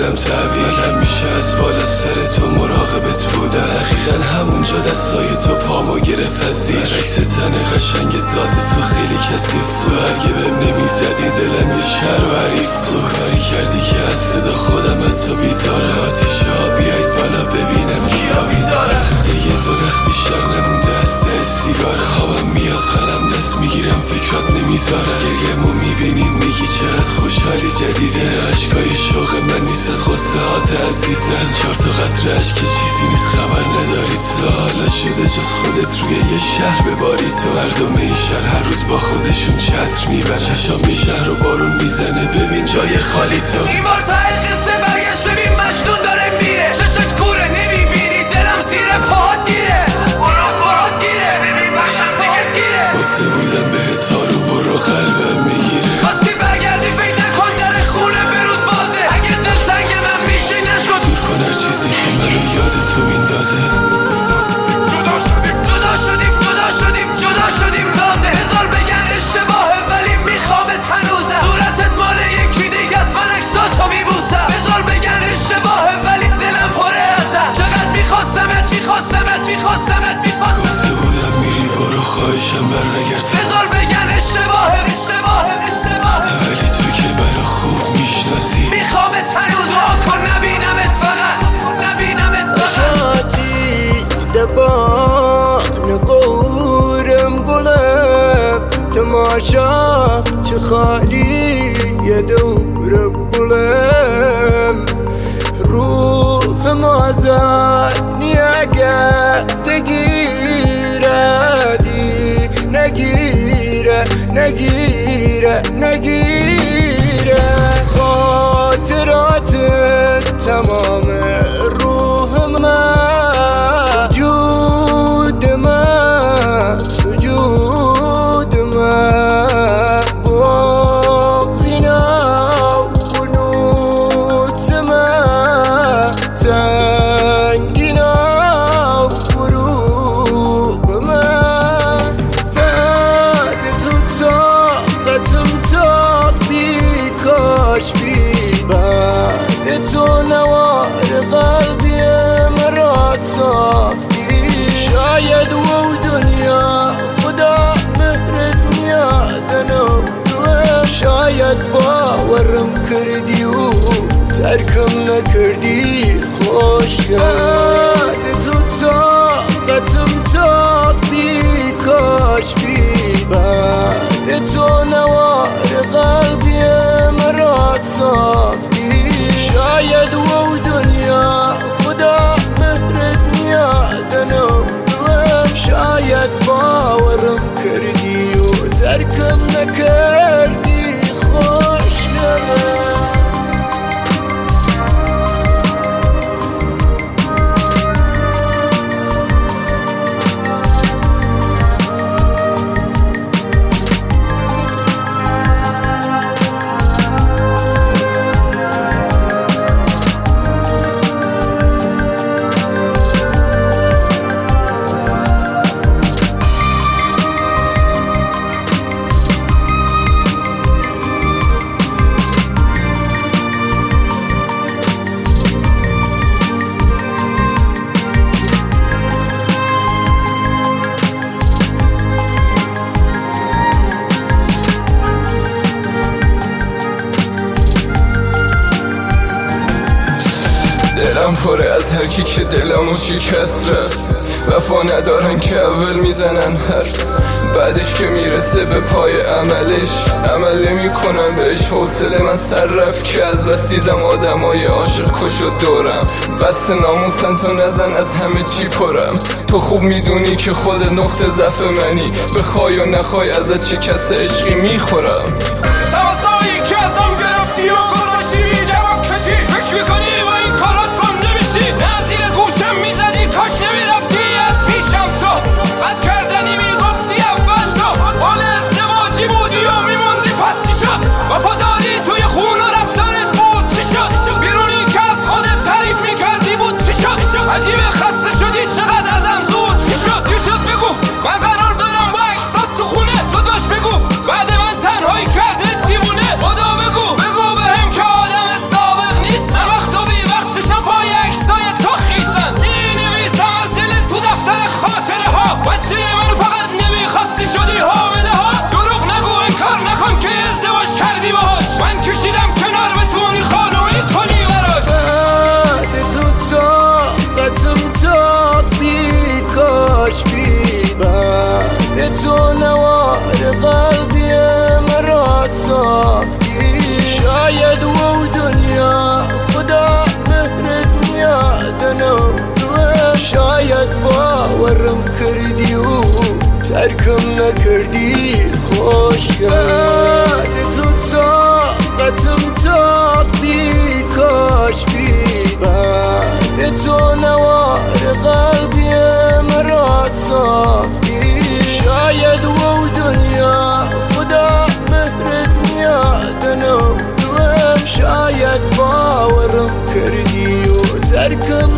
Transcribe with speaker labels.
Speaker 1: دلم تحویل میشه از بالا سر تو مراقبت بودم. دقیقا همونجا دستای تو پامو گرفت از زیر. برعکس تن قشنگ ذات تو خیلی کثیف. تو اگه بهم نمیزدی دلم یه شهر و حریف. تو کاری کردی که از صدا خودم تو بیزاره. آتیش بیای بالا ببینم کیا بیداره. دیگه دو نخ بیشتر نمونده از ته سیگار. خوابم میاد قلم دست میگیرم فکرات نمیذاره. گریه‌مو میبینیم میگی چقدر خوشحالی جدیده. عشقای شوق من نیست از غصه هات عزیزم. 4 تا قطره عشق که چیزی نیست خبر نداری. تو حالا شده جز خودت روی یه شهر بباری. تو مردم این شهر هر روز با خودشون چتر میبرن. چشام یه شهر رو بارون میزنه ببین جای خالی تو.
Speaker 2: این بار تا قصه برگشت ببین مجنون داره میره. چشت کوره نمیبینی دلم زیر پاهات گیره. پاهات گیره ببین بخشم پاهات گیره.
Speaker 1: گفته بودم بهت هارو برو قلبم میگیره.
Speaker 2: خواستی برگردی فکر نکن در خونه برود بازه. اگه دل تنگ من میشه نشد
Speaker 1: دور کن هر چیزی که منو یاد تو میندازه. جدا شدیم تازه. هزار بگن اشتباهه ولی میخوامت هنوزم. صورتت مال یکی دیگه از من عکساتو میبوسم. هزار بگن اشتباهه ولی دلم پره ازم. چقدر میخواستمت گفته بودم میری برو خواهشم بر نگرد.
Speaker 2: هزار بگن اشتباهه
Speaker 1: ولی تو که منو خوب میشناسی.
Speaker 2: میخوامت هنوز دعا کن نبینمت فقط
Speaker 3: شاتی دبان قورم قلب. تماشا چه خالی یه دورم قلم. روحم آزاد نیاگه تگیره دی نگیره خاطرات تمام روح من. سجود من بغزنا قنوت من. تنگینا غروب من. بعد تو طاقتم تا بیکاش بی. بعد تو نوار قلبی مرات صاف بی. شاید و دنیا خدا مهرت میادنو. شاید باورم کردی و ترکم نکردی خوش. بعد تو طاقتم تا بیکاش بی. بعد تو نوار قلبی مرات صاف بی. شاید و دنیا خدا مهرت میادنو. شاید باورم کردی و ترکم نکردی خوش.
Speaker 1: دلم پره از هر کی که دلمو شکست رفت. وفا ندارن که اول میزنن حرف. بعدش که میرسه به پای عملش عمل نمی کنن بهش. حوصله من سر رفت که از بس دیدم آدمای عاشق کش و دورم. بس ناموسن تو نزن از همه چی پرم. تو خوب میدونی که خود نقطه ضعف منی. بخوای و نخوای ازت شکست عشقی میخورم.
Speaker 2: تماسایی که ازم گرفتی و گذاشتی جواب کشی. فکر میکنی با این کارات گم نمیشی. نه زیر گوشم میزدی کاش نمیرفتی از پیشم. تو بد کردنی میگفتی اول. تو حال ازدواجی بودی و میموندی پس چی شد؟ وفاداری توی خون و رفتارت بود چی شد؟ بیرونی که از خودت تعریف میکردی بود چی شد؟ عجیبه خسته شدی چقدر ازم زود چی شد؟ بگو من قرار دارم با اکسات تو خونه. زود باش بگو بعد من تنهایی کرد
Speaker 3: ترکم نکردی خوشگل. بعد تو طاقتم تا بی کاش بی، بعد تو نوار قلبیم را صاف بی. شاید و دنیا خدا مهرت میادنم دوم، شاید باورم کردی و ترکم